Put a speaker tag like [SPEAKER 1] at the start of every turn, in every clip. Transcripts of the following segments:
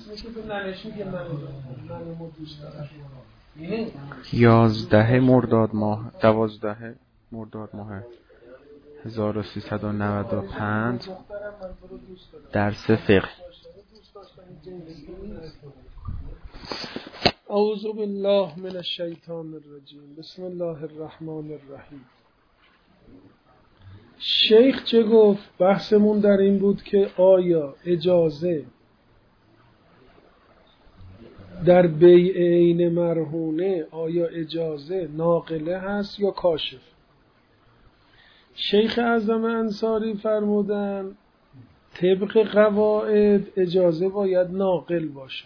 [SPEAKER 1] میشه به ننش میگه منو دوست دارم.
[SPEAKER 2] 11 مرداد ماه 12 مرداد ماه 1395 درس فقه.
[SPEAKER 1] اعوذ بالله من الشیطان الرجیم. بسم الله الرحمن الرحیم. شیخ چه گفت؟ بحثمون در این بود که آیا اجازه در بیع عین مرهونه آیا اجازه ناقله هست یا کاشف؟ شیخ اعظم انصاری فرمودن طبق قواعد اجازه باید ناقل باشه،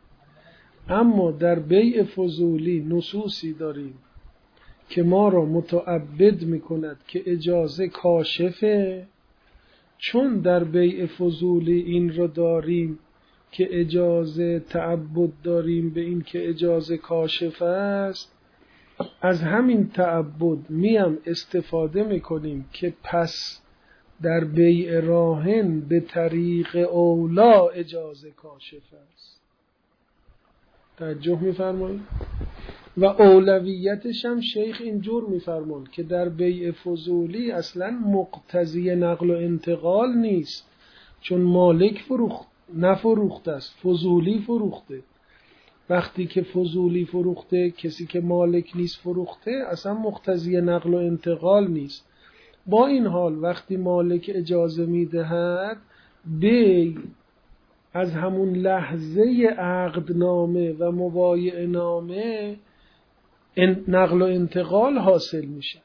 [SPEAKER 1] اما در بیع فضولی نصوصی داریم که ما را متعبد میکند که اجازه کاشفه. چون در بیع فضولی این را داریم که اجازه تعبد داریم به این که اجازه کاشف است، از همین تعبد میم استفاده میکنیم که پس در بیع راهن به طریق اولا اجازه کاشف است. توجه میفرمایید؟ و اولویتش هم شیخ اینجور میفرمان که در بیع فضولی اصلا مقتضی نقل و انتقال نیست، چون مالک نفروخته است، فضولی فروخته. وقتی که فضولی فروخته، کسی که مالک نیست فروخته، اصلا مقتضی نقل و انتقال نیست. با این حال وقتی مالک اجازه میدهد، بیع از همون لحظه عقدنامه و مبایعه نامه نقل و انتقال حاصل میشه.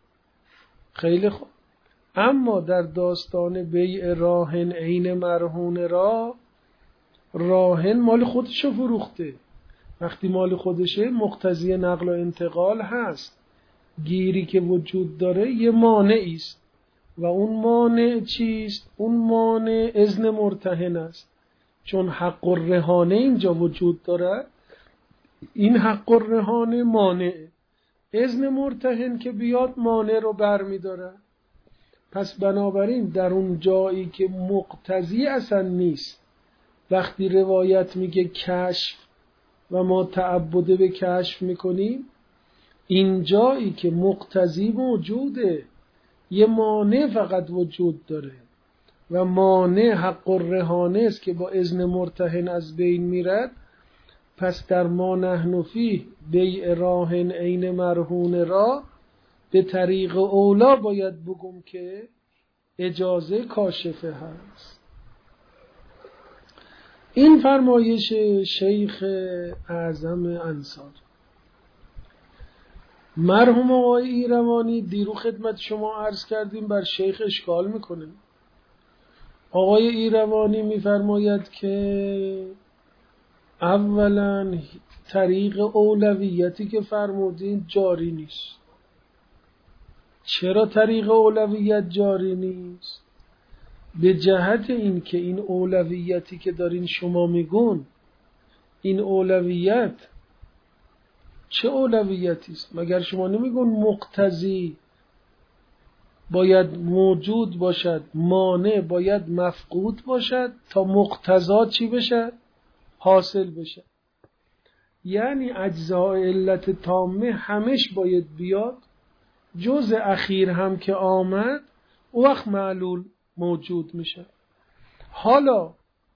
[SPEAKER 1] خیلی خوب. اما در داستان بیع راهن عین مرهون را، راهن مال خودشو فروخته. وقتی مال خودشه مقتضی نقل و انتقال هست. گیری که وجود داره یه مانعی است و اون مانع چیست؟ اون مانع اذن مرتهن است. چون حق الرهانه اینجا وجود داره، این حق الرهانه مانع، اذن مرتهن که بیاد مانع رو برمی داره. پس بنابراین در اون جایی که مقتضی اصلا نیست، وقتی روایت میگه کشف و ما تعبد به کشف میکنیم، این جایی که مقتضی موجوده، یه مانع فقط وجود داره و مانع حق الرهانه است که با اذن مرتهن از بین میرد. پس در ما نحن فیه بیع راهن عین مرهون را به طریق اولا باید بگم که اجازه کاشفه هست. این فرمایش شیخ اعظم انصاری. مرحوم آقای ایروانی دیرو خدمت شما عرض کردیم بر شیخ اشکال میکنه. آقای ایروانی میفرماید که اولا طریق اولویتی که فرمودین جاری نیست. چرا طریق اولویت جاری نیست؟ به جهت این که این اولویتی که دارین شما میگون، این اولویت چه اولویتی است؟ مگر شما نمیگون مقتضی باید موجود باشد، مانع باید مفقود باشد تا مقتضا چی بشه؟ حاصل بشه. یعنی اجزای علت تامه همش باید بیاد، جز اخیر هم که آمد او وقت معلول موجود میشه. حالا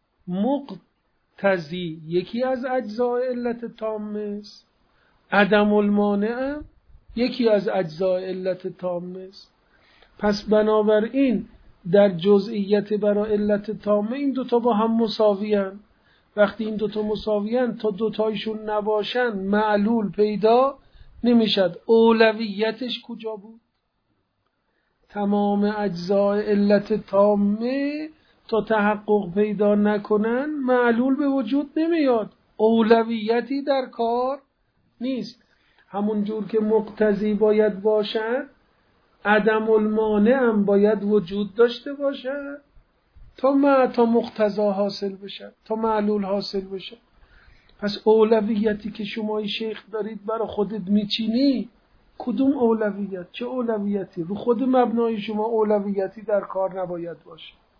[SPEAKER 1] مقتضی یکی از اجزای علت تامه است، عدم المانع یکی از اجزای علت تامه است. پس بنابراین در جزئیت برای علت تامه این دوتا با هم مساویان. وقتی این دوتا مساویان، تا دوتایشون نباشن معلول پیدا نمیشد. اولویتش کجا بود؟ تمام اجزای علت تامه تا تحقق پیدا نکنن معلول به وجود نمیاد، اولویتی در کار نیست. همون جور که مقتضی باید باشد، عدم المانع هم باید وجود داشته باشد تا مقتضا حاصل بشه، تا معلول حاصل بشه. پس اولویتی که شما شیخ دارید برای خودت میچینی، کدوم اولویت؟ چه اولویتی؟ رو خود مبنای شما اولویتی در کار نباید باشه.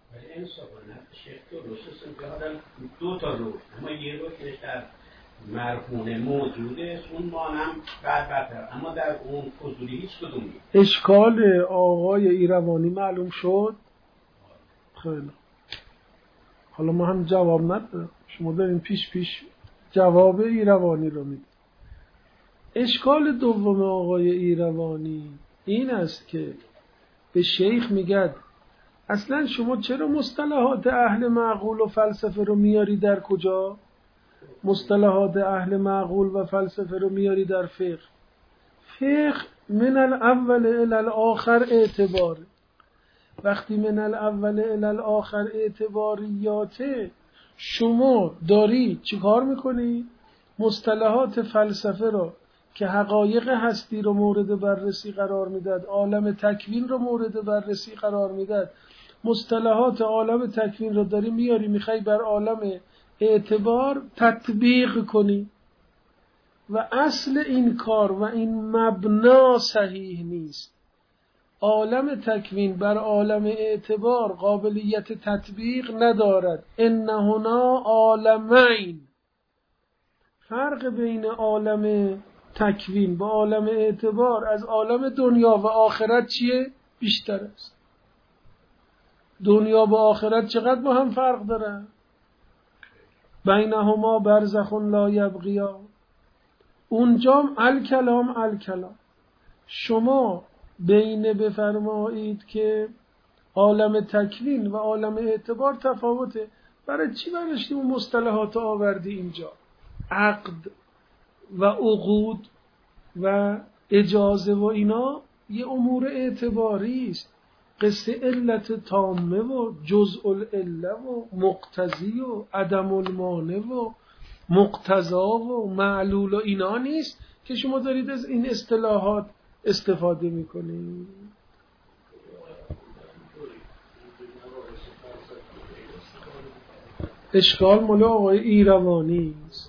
[SPEAKER 3] ولی انصافانه شیخ درست است که آدم دو تا رو اما یه رو که در مرهونه موجوده اون مانم بربرتر، اما در اون فضولی هیچ کدومی.
[SPEAKER 1] اشکال آقای ایروانی معلوم شد؟ خیلی حالا ما هم جواب نداریم، شما دارین پیش جواب ایروانی رو میدید. اشکال دوم آقای ایروانی این است که به شیخ میگد اصلا شما چرا مصطلحات اهل معقول و فلسفه رو میاری در کجا؟ مصطلحات اهل معقول و فلسفه رو میاری در فقه. فقه من الاول الی الاخر اعتبار. وقتی من الاول الی الاخر اعتباریاته، شما داری چیکار میکنی؟ مصطلحات فلسفه رو که حقایق هستی رو مورد بررسی قرار میداد، عالم تکوین رو مورد بررسی قرار میداد، مصطلحات عالم تکوین رو داری میاری میخوای بر عالم اعتبار تطبیق کنی و اصل این کار و این مبنا صحیح نیست. عالم تکوین بر عالم اعتبار قابلیت تطبیق ندارد. ان هنا عالمین، فرق بین عالم تکوین با عالم اعتبار از عالم دنیا و آخرت چیه؟ بیشتر است. دنیا با آخرت چقدر با هم فرق دارن؟ بینهما برزخ لا یبغیا. اونجام الکلام. شما بین بفرمایید که عالم تکوین و عالم اعتبار تفاوته. برای چی برشتی اون مصطلحات آوردی اینجا؟ عقد و عقود و اجازه و اینا یه امور اعتباری است. قصه علت تامه و جزء العله و مقتضی و عدم المانع و مقتضا و معلول و اینا نیست که شما دارید از این اصطلاحات استفاده میکنید. اشکال مال آقای ایروانی است.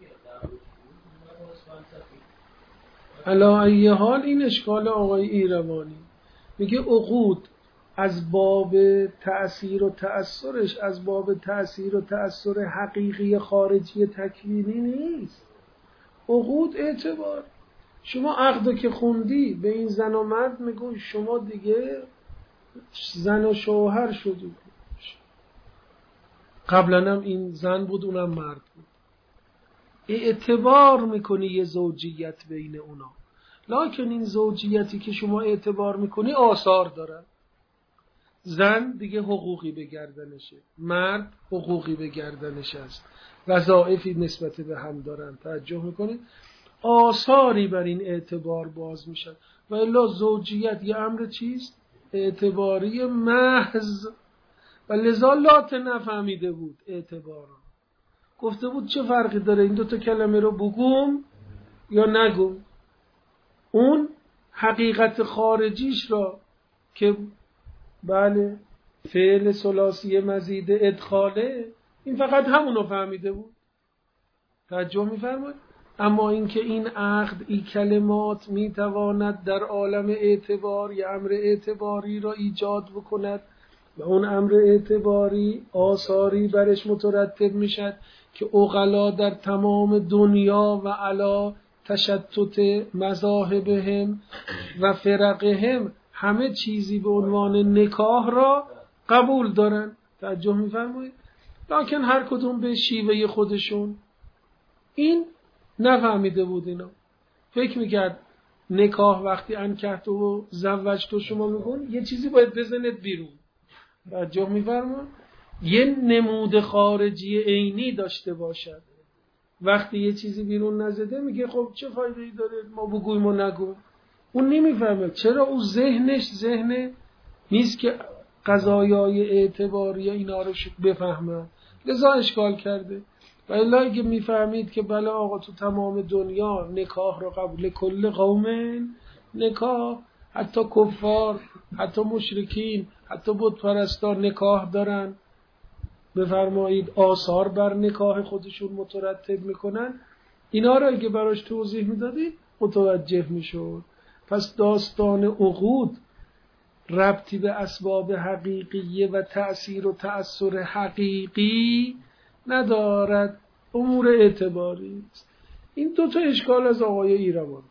[SPEAKER 1] علی ای حال این اشکال آقای ایروانی. میگه عقود از باب تأثیر و تأثرش از باب تأثیر و تأثر حقیقی خارجی تکوینی نیست. عقود اعتبار. شما عقدو که خوندی به این زن و مرد میگوی شما دیگه زن و شوهر شدید. قبلا هم این زن بود اونم مرد بود. اعتبار میکنی یه زوجیت بین اونا، لکن این زوجیتی که شما اعتبار میکنی آثار داره. زن دیگه حقوقی به گردنشه، مرد حقوقی به گردنش است، وظایفی نسبت به هم دارن. توجه میکنید؟ آثاری بر این اعتبار باز میشن. و الا زوجیت یه امر چیست؟ اعتباری محض. و لذا لات نفهمیده بود اعتبار. گفته بود چه فرقی داره این دوتا کلمه رو بگم یا نگم. اون حقیقت خارجیش را که بله فعل ثلاثی مزید ادخاله، این فقط همونو فهمیده بود. توجه می‌فرمایید؟ اما اینکه این عقد این کلمات میتواند در عالم اعتبار یا امر اعتباری را ایجاد بکند و اون امر اعتباری آثاری برش مترتب میشد که عقلا در تمام دنیا و علا تشتت مذاهبهم و فرقهم همه چیزی به عنوان نکاح را قبول دارن. توجه می‌فرمایید؟ لکن هر کدوم به شیوه خودشون. این نفهمیده بود اینا. فکر میکرد نکاح وقتی انکحت و زوجت شما میگون یه چیزی باید بزنید بیرون. توجه می‌فرمایید؟ یه نمود خارجی عینی داشته باشد. وقتی یه چیزی بیرون نزده میگه خب چه فایده‌ای داره ما بگویم و نگویم. اون نمیفهمه. چرا؟ اون ذهنش ذهن نیست که قضایای اعتباری اینا رو بفهمه، لذا اشکال کرده. و الا اگه میفهمید که بله آقا تو تمام دنیا نکاح رو قبول، کل قوم نکاح، حتی کفار، حتی مشرکین، حتی بت پرستان نکاح دارن، بفرمایید آثار بر نکاح خودشون مترتب میکنن، اینا رو اگه براش توضیح میدادید متوجه میشد. پس داستان عقود ربطی به اسباب حقیقیه و تأثیر و تأثیر حقیقی ندارد، امور اعتباری است. این دو تا اشکال از آقای ایروانی.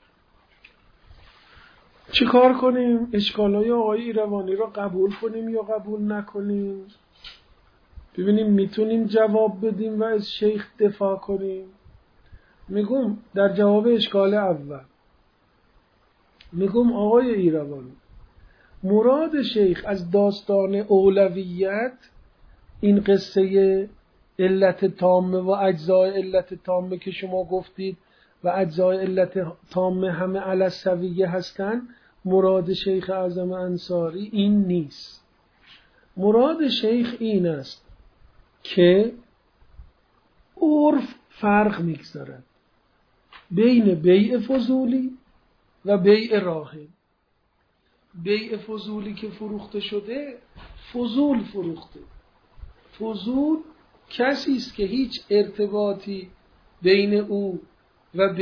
[SPEAKER 1] چی کار کنیم؟ اشکالای آقای ایروانی را قبول کنیم یا قبول نکنیم؟ ببینیم میتونیم جواب بدیم و از شیخ دفاع کنیم. میگم در جواب اشکال اول میگم آقای ایروانی، مراد شیخ از داستان اولویت این قصه علت تامه و اجزای علت تامه که شما گفتید و اجزای علت تامه همه علی السویه هستن، مراد شیخ اعظم انصاری این نیست. مراد شیخ این است که عرف فرق میگذارد بین بیع فضولی و بیع راهن. بیع فضولی که فروخته شده، فضول فروخته. فضول کسی است که هیچ ارتباطی بین او و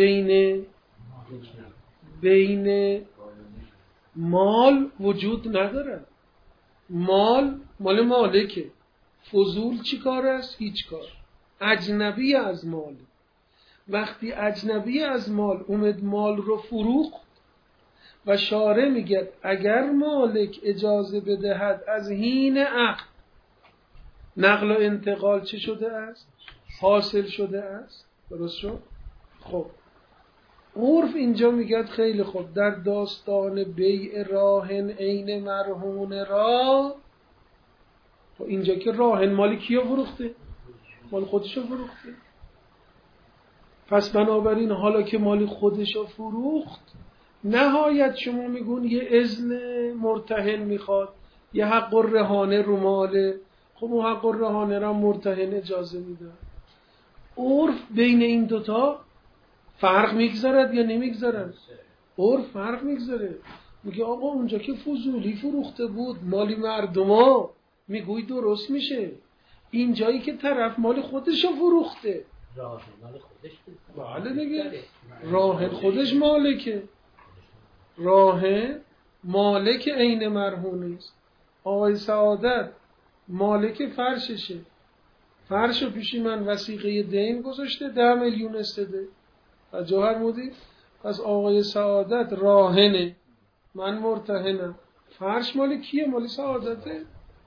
[SPEAKER 1] بین مال وجود ندارد. مال مال مالکه. فضول چی کار است؟ هیچ کار. اجنبی از مال. وقتی اجنبی از مال اومد مال رو فروخت و شارع میگه اگر مالک اجازه بدهد از حین عقد نقل و انتقال چه شده است؟ حاصل شده است. درست شد؟ خب عرف اینجا میگه خیلی خوب، در داستان بیع راهن عین مرهون را، خب اینجا که راهن مالی کیو فروخته؟ مال خودشو فروخته. پس بنابراین حالا که مالی خودشو فروخت، نهایت شما میگون یه اذن مرتهن میخواد، یه حق الرهانه رو ماله. خب اون حق الرهانه را مرتهن اجازه میده. عرف بین این دوتا فرق میگذارد یا نمیگذارد؟ عرف فرق میگذاره. میگه آقا اونجا که فضولی فروخته بود مالی مردما، میگوی درست میشه. این جایی که طرف مال خودشو فروخته،
[SPEAKER 3] راهن مال خودش بود.
[SPEAKER 1] بله دیگه، راهن خودش مالکه. راهن مالک عین مرهون است. آقای سعادت مالک فرششه. فرشو پیشی من وثیقه دین گذاشته 10 میلیون استده و جوهر مودی. پس آقای سعادت راهنه، من مرتهنم. فرش مال کیه؟ مال سعادته.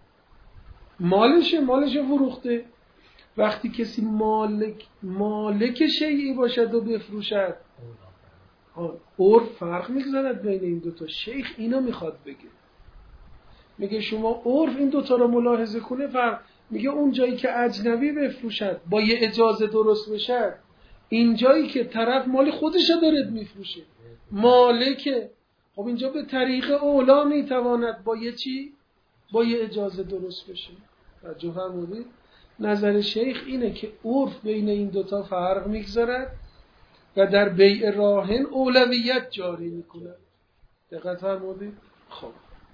[SPEAKER 1] مالش فروخته. وقتی کسی مالک شیعی باشد و بفروشد، عرف فرق میگذارد بین این دوتا. شیخ اینا میخواد بگه. میگه شما عرف این دوتا رو ملاحظه کنه فرق. میگه اون جایی که اجنبی بفروشد با یه اجازه درست بشد، این جایی که طرف مال خودش داره میفروشه مالکه. خب اینجا به طریق اولا میتواند با یه چی؟ با یه اجازه درست بشه. توجه فرمودید؟ نظر شیخ اینه که عرف بین این دوتا فرق میگذارد و در بیع راهن اولویت جاری میکنه. دقت فرمودید؟ خب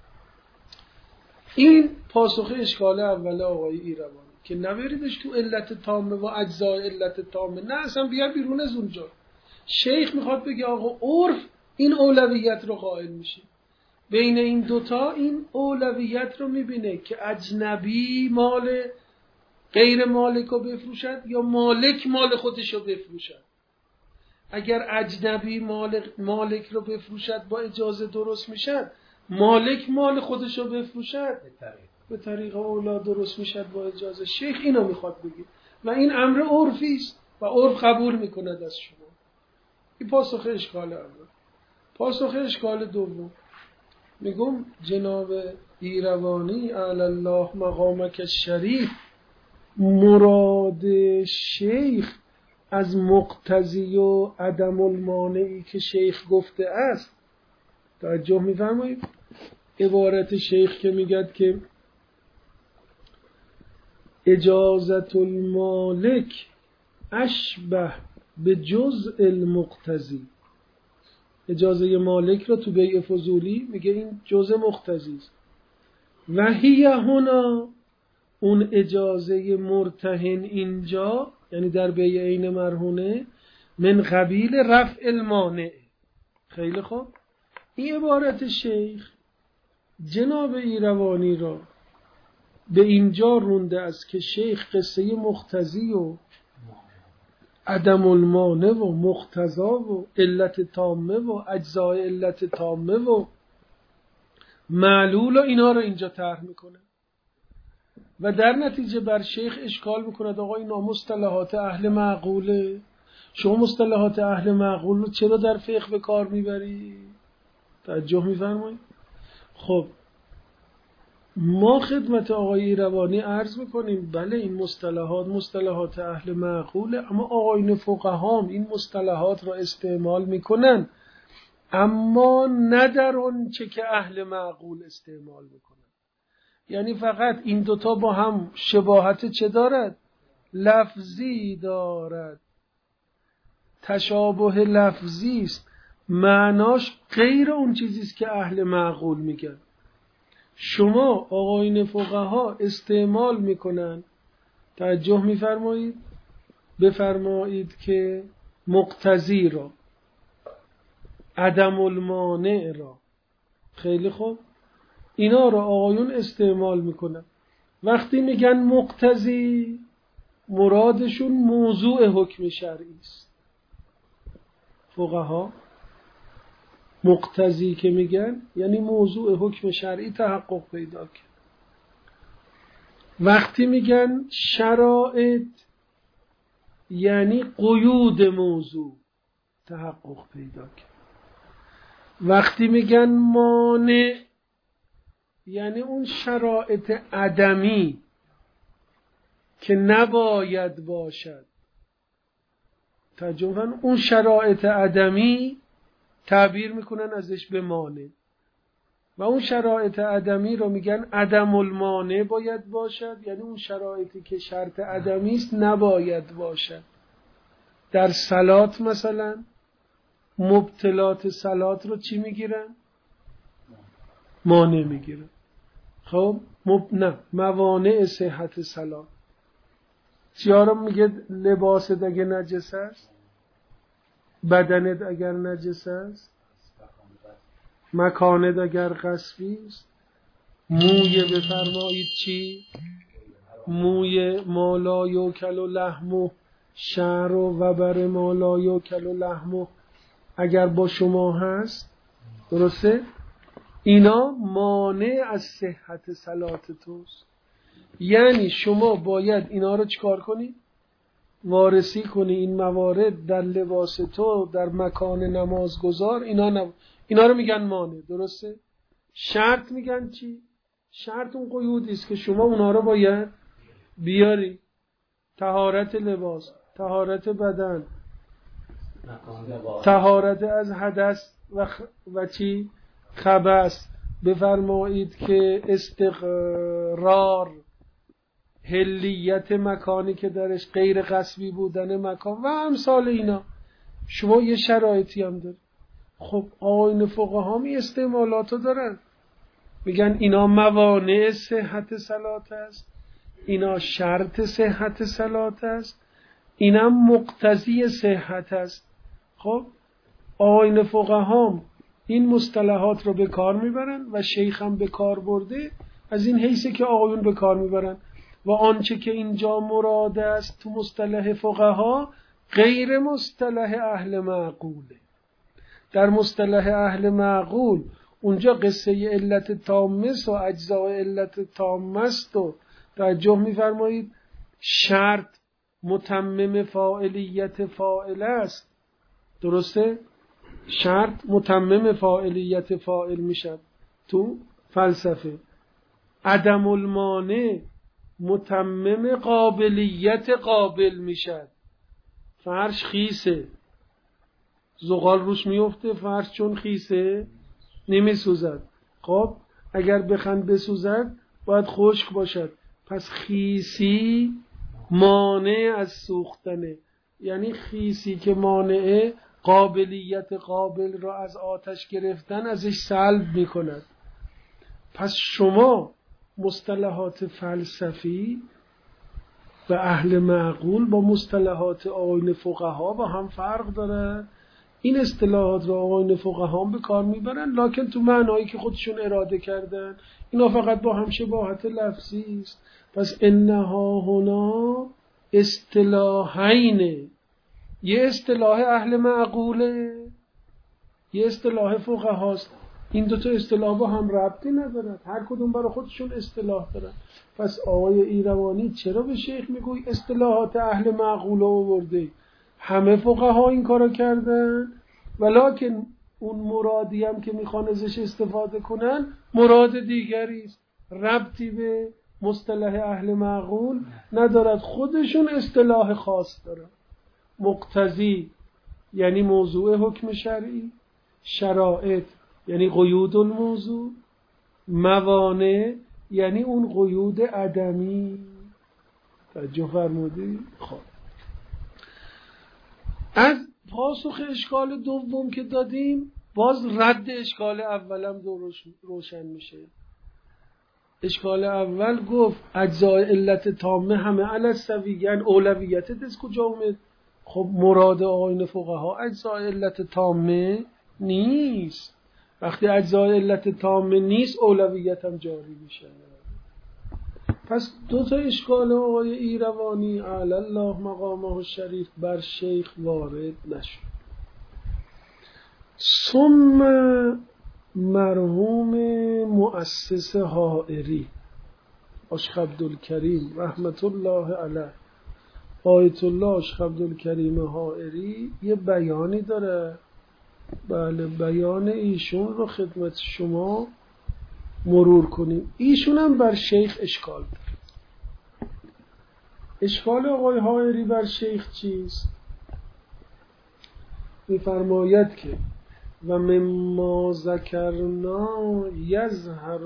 [SPEAKER 1] این پاسخ اشکال اول آقای ایروانی که نبریدش تو علت تامه و اجزای علت تامه، نه اصلا بیار بیرون از اونجا. شیخ میخواد بگه آقا عرف این اولویت رو قائل میشه بین این دوتا. این اولویت رو میبینه که اجنبی مال غیر مالک رو بفروشد یا مالک مال خودش رو بفروشد. اگر اجنبی مالک رو بفروشد با اجازه درست میشد، مالک مال خودش رو بفروشد به طریق اولا درست میشد با اجازه. شیخ اینو میخواد بگه و این امر عرفی است و عرف قبول میکند از شما. این پاسخ اشکال اول. پاسخ اشکال دوم، میگم جناب ایروانی علی الله مقامک الشریف، مراد شیخ از مقتضی و عدم المانعی که شیخ گفته است، توجه میفرمایید؟ عبارت شیخ که میگد که اجازت المالک اشبه به جزء المقتضی. اجازه مالک را تو بیع فضولی میگه این جزء مقتضی است. و هی هنا، اون اجازه مرتهن اینجا یعنی در بیع عین مرهونه، من قبیل رفع المانع. خیلی خوب، این عبارت شیخ جناب ایروانی را به اینجا رونده است که شیخ قصه مقتضی و عدم المانع و مقتضا و علت تامه و اجزای علت تامه و معلول و اینا رو اینجا طرح میکنه و در نتیجه بر شیخ اشکال میکند آقا اینا مصطلحات اهل معقوله، شما مصطلحات اهل معقول رو چرا در فقه به کار میبری؟ توجه میفرمایید؟ خب ما خدمت آقای ایروانی عرض میکنیم بله این مصطلحات اهل معقوله، اما آقایون فقهام این مصطلحات را استعمال میکنن اما نه در اون چه که اهل معقول استعمال میکنن. یعنی فقط این دوتا با هم شباهت چه دارد؟ لفظی دارد، تشابه لفظی است، معناش غیر اون چیزی است که اهل معقول میگن. شما آقایون فقها استعمال میکنن، توجه میفرمایید؟ بفرمایید که مقتضی را، عدم المانع را، خیلی خوب، اینا را آقایون استعمال میکنن. وقتی میگن مقتضی مرادشون موضوع حکم شرعی است. فقها مقتضی که میگن یعنی موضوع حکم شرعی تحقق پیدا کرد. وقتی میگن شرائط یعنی قیود موضوع تحقق پیدا کرد. وقتی میگن مانع یعنی اون شرایط عدمی که نباید باشد، تجرباً اون شرایط عدمی تعبیر میکنن ازش به مانع و اون شرایط عدمی رو میگن عدم المانع باید باشد، یعنی اون شرایطی که شرط عدمی است نباید باشد. در صلات مثلا مبطلات صلات رو چی میگیرن؟ مانع میگیرن. خب نه موانع صحت صلات چیا رو میگه؟ لباست اگر نجس است، بدنت اگر نجس است، مکانت اگر غصبی است، موی بفرمایید چی؟ موی مالا یوکل و لحمو، شعر و وبر مالا یوکل و لحمو اگر با شما هست، درسته؟ اینا مانع از صحت صلات توست. یعنی شما باید اینا رو چکار کنی؟ وارسی کنی این موارد در لباس تو، در مکان نمازگزار، اینا رو میگن مانع، درسته؟ شرط میگن چی؟ شرط اون قیودی است که شما اونا رو باید بیاری. طهارت لباس، طهارت بدن، طهارت از حدث و چی؟ خبث. بفرمایید که استقرار حلیت مکانی که درش غیر غصبی بودن مکان و امثال اینا. شما یه شرایطی هم دارید. خب آیین فقها می استعمالاتو دارن، میگن اینا موانع صحت صلات است، اینا شرط صحت صلات است، اینا مقتضی صحت است. خب آیین فقها این مصطلحات رو به کار میبرن و شیخ هم به کار برده، از این حیثه که آقایون به کار میبرن و آنچه که اینجا مراد است تو مصطلح فقها غیر مصطلح اهل معقوله. در مصطلح اهل معقول اونجا قصه علت تامه و اجزای علت تامه است و توجه میفرمایید شرط متمم فاعلیت فاعل است، درسته؟ شرط متمم فاعلیت فاعل میشد تو فلسفه. عدم المانع متمم قابلیت قابل میشد. فرش خیسه، زغال روش میفته، فرش چون خیسه نمیسوزد. خب اگر بخند بسوزد باید خشک باشد، پس خیسی مانع از سوختنه، یعنی خیسی که مانعه قابلیت قابل را از آتش گرفتن ازش سلب میکند. پس شما مصطلحات فلسفی و اهل معقول با مصطلحات آیین فقها با هم فرق داره. این اصطلاحات را آقایون فقها به کار میبرن، لکن تو معنایی که خودشون اراده کردن. اینا فقط با هم شباهت لفظی است. پس انها هنا اصطلاحین، یه اصطلاح اهل معقوله، یه اصطلاح فقهاست. این دوتا اصطلاح با هم ربطی ندارن، هر کدوم برای خودشون اصطلاح دارن. پس آقای ایروانی چرا به شیخ میگوی اصطلاحات اهل معقوله آورده؟ همه فقها این کارو کردن، ولکن اون مرادی هم که میخوان ازش استفاده کنن مراد دیگری است، ربطی به مصطلح اهل معقول ندارد، خودشون اصطلاح خاص دارن. مقتضی یعنی موضوع حکم شرعی، شرائط یعنی قیود الموضوع، موانع یعنی اون قیود عدمی. توجه فرمودی؟ خب از پاسخ اشکال دوم که دادیم باز رد اشکال اولم روشن میشه. اشکال اول گفت اجزای علت تامه همه علی السوی، یعنی اولویت از کجا اومد؟ خب مراد آقایون فقها اجزای علت تامه نیست. وقتی اجزای علت تامه نیست اولویت هم جاری میشه. پس دو تا اشکال آقای ایروانی علی الله مقامه الشریف بر شیخ وارد نشد. ثم مرحوم مؤسس حائری عاشق عبدالکریم رحمت الله علیه، آیت الله عاشق عبدالکریم حائری یه بیانی داره. بله، بیان ایشون رو خدمت شما مرور کنیم. ایشون هم بر شیخ اشکال داره. اشکال آقای حائری بر شیخ چیست؟ میفرماید که و مما ذکرنا یظهر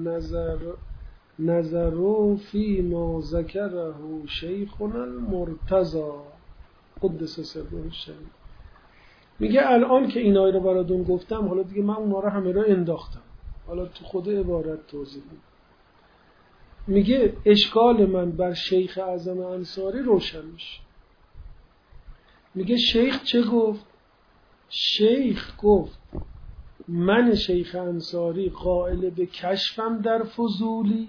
[SPEAKER 1] النظر فی ما ذکره شیخنا المرتضی قدس سره الشریف. میگه الان که اینایی رو براتون گفتم، حالا دیگه من اونا رو همه رو انداختم، حالا تو خود عبارت توضیح میدم. میگه اشکال من بر شیخ اعظم انصاری روشن میشه. میگه شیخ چه گفت؟ شیخ گفت من شیخ انصاری قائل به کشفم در فضولی.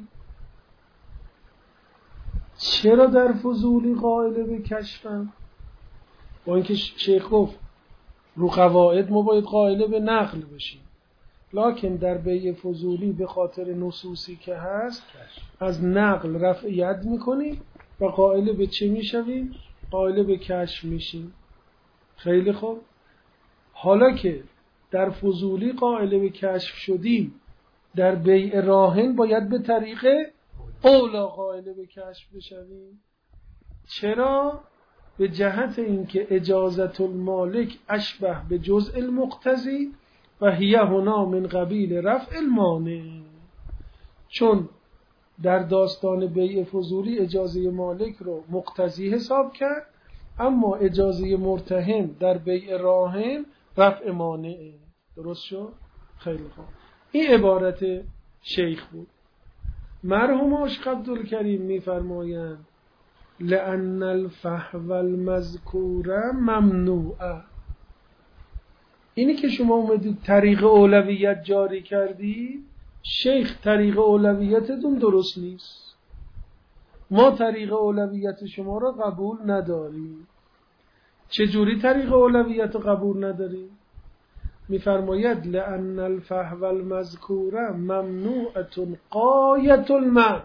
[SPEAKER 1] چرا در فضولی قائل به کشفم؟ با اینکه شیخ گفت رو قواعد ما باید قائل به نقل بشیم، لکن در بیع فضولی به خاطر نصوصی که هست از نقل رفع ید میکنیم و قائل به چه میشویم؟ قائل به کشف میشیم. خیلی خوب، حالا که در فضولی قائل به کشف شدیم، در بیع راهن باید به طریق اولا قائل به کشف بشویم. چرا؟ به جهت اینکه اجازت المالک اشبه به جزء المقتضی و هی هنا من قبیل رفع المانع. چون در داستان بیع فضولی اجازه مالک رو مقتضی حساب کرد، اما اجازه مرتهن در بیع راهن رفع مانع. درست شد؟ خیلی خوب. این عبارت شیخ بود. مرحوم عاشق عبدالکریم میفرمایند لأن الفحو المذکور ممنوعه. اینی که شما اومدید طریق اولویت جاری کردی، شیخ طریق اولویتتون درست نیست، ما طریق اولویت شما را قبول نداریم. چجوری طریق اولویت قبول نداریم؟ میفرماید لأن الفحو المذکور ممنوعه غایة المنع،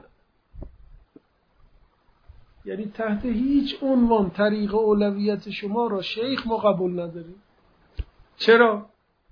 [SPEAKER 1] یعنی تحت هیچ عنوان طریق اولویت شما را شیخ ما قبول نداریم. چرا؟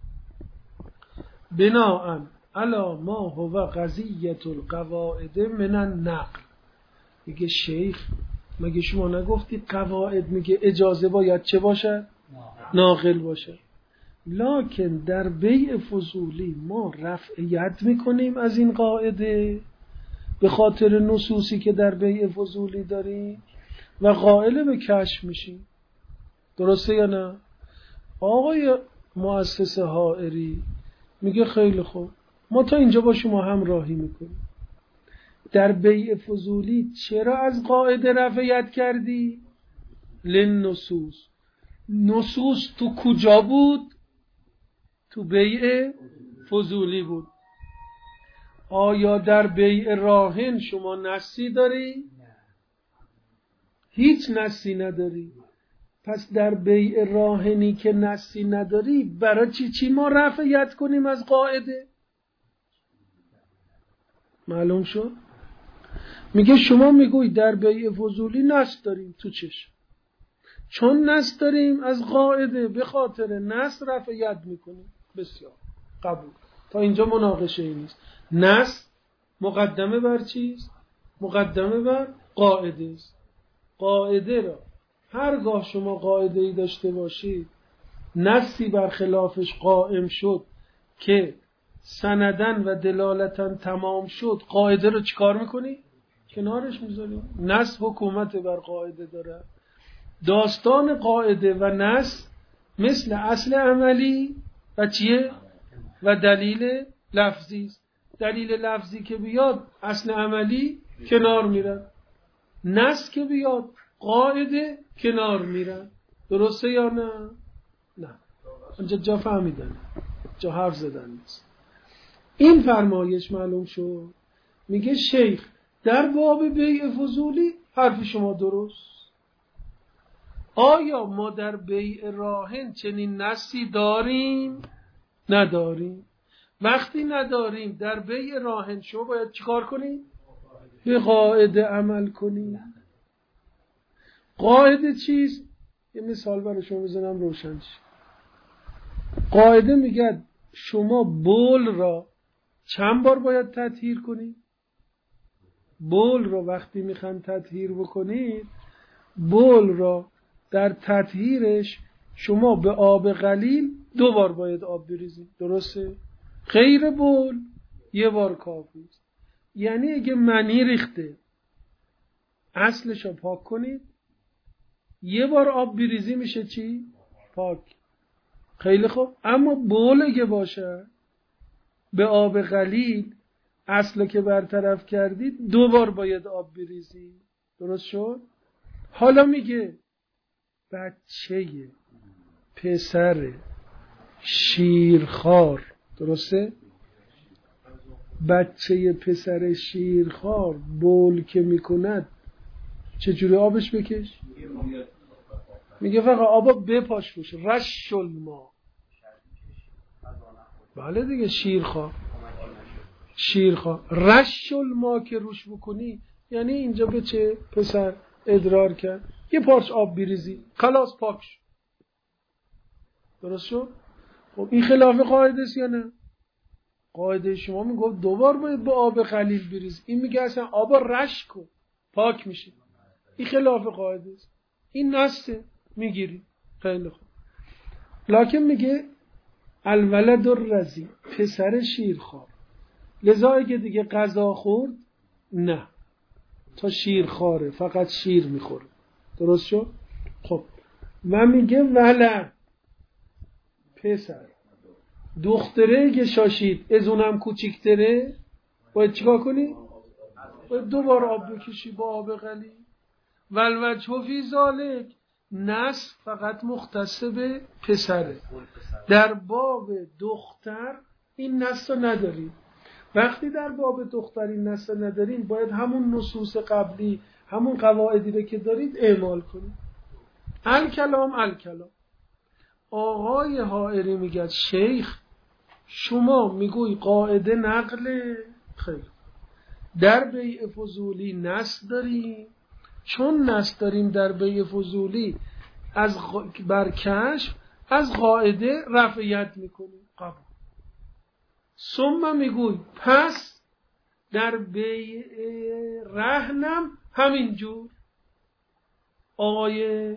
[SPEAKER 1] بناء علی ما هو قضیة القواعد من النقل. میگه شیخ مگه شما نگفتید قواعد میگه اجازه باید چه باشه؟ ناقل باشه. لکن در بیع فضولی ما رفع ید میکنیم از این قاعده به خاطر نصوصی که در بیع فضولی داریم و قائل به کشف میشیم. درسته یا نه؟ آقای مؤسس حائری میگه خیلی خوب، ما تا اینجا با شما همراهی میکنیم. در بیع فضولی چرا از قاعده رفع ید کردی؟ للنصوص. نصوص تو کجا بود؟ تو بیع فضولی بود. آیا در بیع راهن شما نصی داری؟ هیچ نصی نداری. پس در بیع راهنی که نصی نداری برای چی ما رفعیت کنیم از قاعده؟ معلوم شد؟ میگه شما میگوی در بیع فضولی نص داریم. تو چشم چون نص داریم از قاعده به خاطر نص رفعیت میکنیم. بسیار قبول. تا اینجا مناقشه ای نیست. نص مقدمه بر چیست؟ مقدمه بر قاعده است. قاعده را هرگاه شما قاعده ای داشته باشید نصی بر خلافش قائم شد که سندن و دلالتن تمام شد، قاعده رو چیکار میکنی؟ کنارش میذاری. نص حکومت بر قاعده داره. داستان قاعده و نص مثل اصل عملی و چیه؟ و دلیل لفظی است. دلیل لفظی که بیاد اصل عملی کنار میره، نص که بیاد قاعده کنار میره. درسته یا نه؟ نه. اینجا جا فهمیدن، جا حرف زدن نیست. این فرمایش معلوم شد. میگه شیخ در باب بیع فضولی حرف شما درست. آیا ما در بیع راهن چنین نصی داریم؟ نداریم. وقتی نداریم در بیع راهن شما باید چیکار کنیم؟ به قاعده عمل کنیم. قاعده چیست؟ یه مثال برای شما بزنم روشن شه. قاعده میگه شما بول را چند بار باید تطهیر کنید؟ بول را وقتی میخوان تطهیر بکنید، بول را در تطهیرش شما به آب قلیل 2 بار باید آب بریزید. درسته؟ غیر بول 1 بار کافی است. یعنی اگه منی ریخته اصلش رو پاک کنید، 1 بار آب بریزی میشه چی؟ پاک. خیلی خوب. اما بول اگه باشه به آب قلیل اصل که برطرف کردید 2 بار باید آب بریزی. درست شد؟ حالا میگه بچه پسر شیرخوار، درسته؟ بچه پسر شیرخوار بول که میکند چجوری آبش بکش؟ میگه فقط آبا بپاش بوش. رش الماء. بله دیگه شیرخوار رش الماء که روش بکنی یعنی اینجا به چه پسر ادرار کرد، یه پارچ آب بریزی خلاص پاک شد. درست شد؟ خب این خلاف قاعده است یا نه؟ قاعده شما میگفت 2 بار باید با آب قلیل بریزی، این میگه اصلا آبا رش کن پاک میشه. این خلاف قاعده است. این نصه میگیری. خیلی خوب. لکن میگه الولد الرضیع، پسر شیرخوار. لذا اگه دیگه غذا خورد نه، تا شیرخواره فقط شیر میخوره. درست شد؟ خب و میگه ولد، پسر. دختره که شاشید از اونم کوچیکتره باید چیکار کنی؟ باید 2 بار آب بکشی با آب قلیل. والوجه فی ذالک، نص فقط مختص به پسره. در باب دختر این نص رو نداریم. وقتی در باب دختر این نص رو نداریم باید همون نصوص قبلی، همون قواعدی رو که دارید اعمال کنید. الکلام آقای حائری میگه شیخ شما میگوی قاعده نقل، خیر در بیع فضولی نص داریم. چون نص داریم در بیع فضولی از برکشف از قاعده رفعیت میکنیم. قبول. ثم میگوی پس در بیع رهنم همینجور. آقای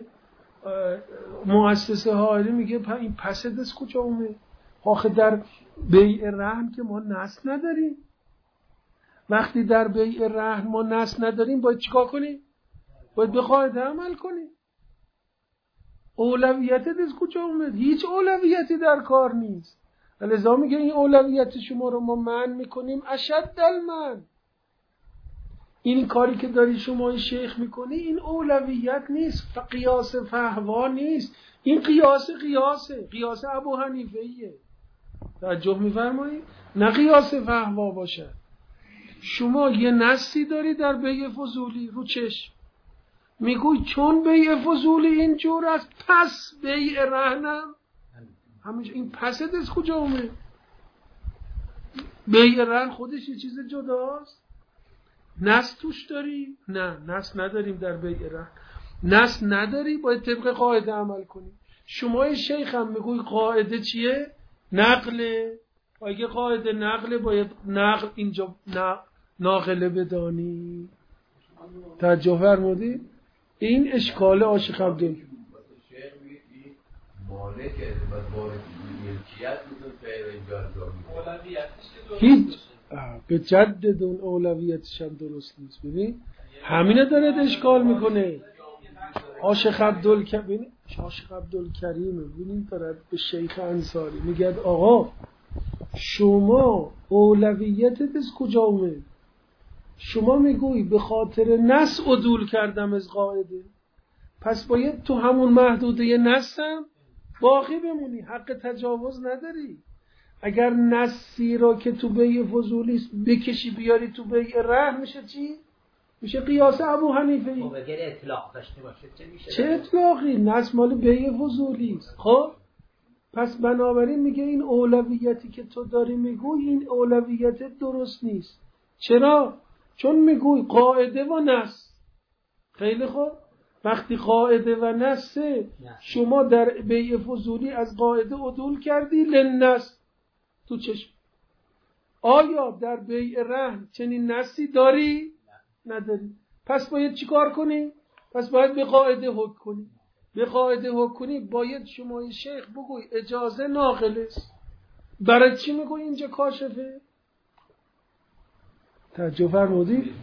[SPEAKER 1] مؤسس حائری میگه این پس دست کجا اومد؟ آخه در بیع رهن که ما نص نداریم. وقتی در بیع رهن ما نص نداریم باید چیکار کنیم؟ باید به قاعده عمل کنیم. اولویت دست کجا اومد؟ هیچ اولویتی در کار نیست. لذا میگه این اولویت شما رو ما منع میکنیم اشد المنع. این کاری که داری شما شیخ میکنی این اولویت نیست، قیاس فهوا نیست. این قیاس ابو حنیفه‌ایه. توجه می‌فرمایید؟ نه قیاس فهوا باشه. شما یه نصی داری در بیع فضولی رو چشم، میگوی چون بیع فضولی اینجور است پس بیع رهنم همیشه. این پس از کجا اومد؟ بیع رهن خودش یه چیز جداست. نص توش داری؟ نه نص نداریم در بیع رهن. نص نداری، باید طبق قاعده عمل کنی. شما شیخ هم میگوی قاعده چیه؟ نقله. اگه قاعده نقله باید نقل اینجا ناقله بدانی. توجه فرمودید؟ این اشکال عاشق عبدالله. هیچ به جددون اولویتش هم درست نیست. ببین همینه داره اشکال میکنه. عاشق عبدالکریم ببینید دارد به شیخ انصاری میگه آقا شما اولویتت از کجا اومد؟ شما میگوی به خاطر نص عدول کردم از قاعده، پس باید تو همون محدوده نص هم باقی بمونی، حق تجاوز نداری. اگر نصی را که تو بیع فضولی بکشی بیاری تو بیع رهن میشه چی؟ میشه قیاس ابو حنیفه.
[SPEAKER 4] خب اگر اطلاق داشته باشه چه میشه؟
[SPEAKER 1] چه اطلاقی؟ نص مال بیع فضولی است. خب پس بنابراین میگه این اولویتی که تو داری میگوی این اولویت درست نیست. چرا؟ چون میگوی قاعده و نص. خیلی خوب، وقتی قاعده و نص شما در بیع فضولی از قاعده عدول کردی للنص تو چشم. آیا در بیع رهن چنین نصی داری؟ نداری. پس باید چی کار کنی؟ پس باید به قاعده حکم کنی. به قاعده حکم کنی باید شما شیخ بگوی اجازه ناقل است. برای چی میگوی اینجا کاشفه؟ توجه فرمودی؟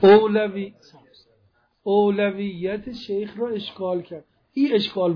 [SPEAKER 1] اولویت شیخ را اشکال کرد. این اشکال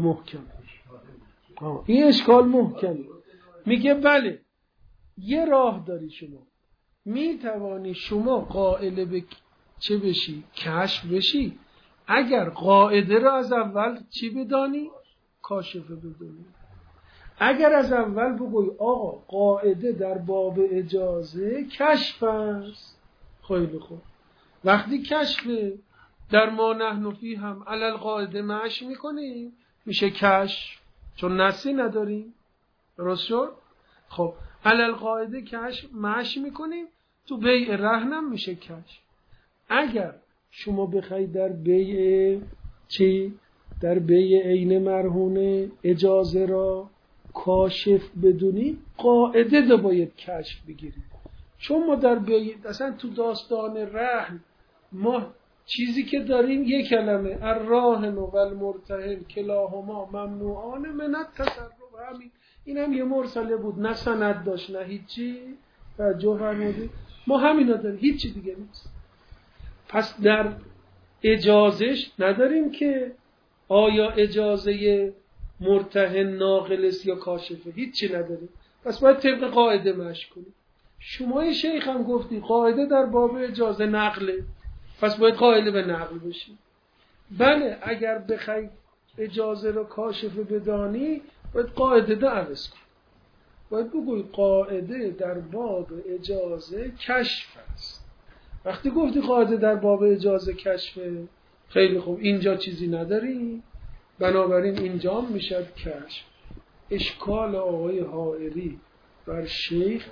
[SPEAKER 1] محکم. میگه بله یه راه داری شما، میتوانی شما قائل به چه بشی؟ کشف بشی. اگر قاعده را از اول چی بدانی؟ کاشفه بدانی. اگر از اول بگوی آقا قاعده در باب اجازه کشف است، خیلی خوب، وقتی کشف در ما نحن فی هم علل قاعده معش میکنیم میشه کشف، چون نصی نداریم. درست شد؟ خب علل قاعده کشف معش میکنیم، تو بیع رهنم میشه کشف. اگر شما بخوای در بیع چی؟ در بیع عین مرهونه اجازه را کاشف بدونی، قاعده دا باید کشف بگیریم. چون ما در بیع اصلا تو داستان رهن ما چیزی که داریم یک کلمه الراهن و المرتهن کلاهما ممنوعان من التصرف. همین این هم یه مرسله بود، نه سند داشت نه هیچی. توجه فرمودید؟ ما همینا داریم، هیچی دیگه نیست. پس در اجازهش نداریم که آیا اجازه مرتهن ناقل است یا کاشفه، هیچی نداریم. پس باید طبق قاعده مشی کنیم. شما شیخ هم گفتی قاعده در باب اجازه نقله، پس باید قائل به نقل بشی. بله اگر بخوای اجازه رو کاشفه بدانی باید قاعده دا عوض کن. باید بگوی قاعده در باب اجازه کشف است. وقتی گفتی قاعده در باب اجازه کشفه، خیلی خوب، اینجا چیزی نداری، بنابراین اینجا میشه کشف. اشکال آقای حائری بر شیخ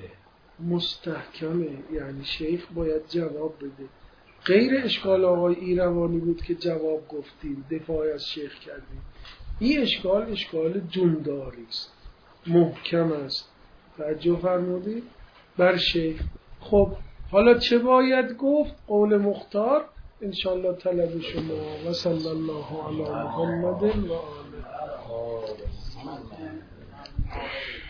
[SPEAKER 1] مستحکمه، یعنی شیخ باید جواب بده. غیر اشکال آقای ایروانی بود که جواب گفتیم، دفاع از شیخ کردیم. این اشکال جونداری است، محکم است. توجه فرمودید؟ بر شیخ. خب حالا چه باید گفت؟ قول مختار انشالله طلب شما. و صلی الله علی محمد و آله.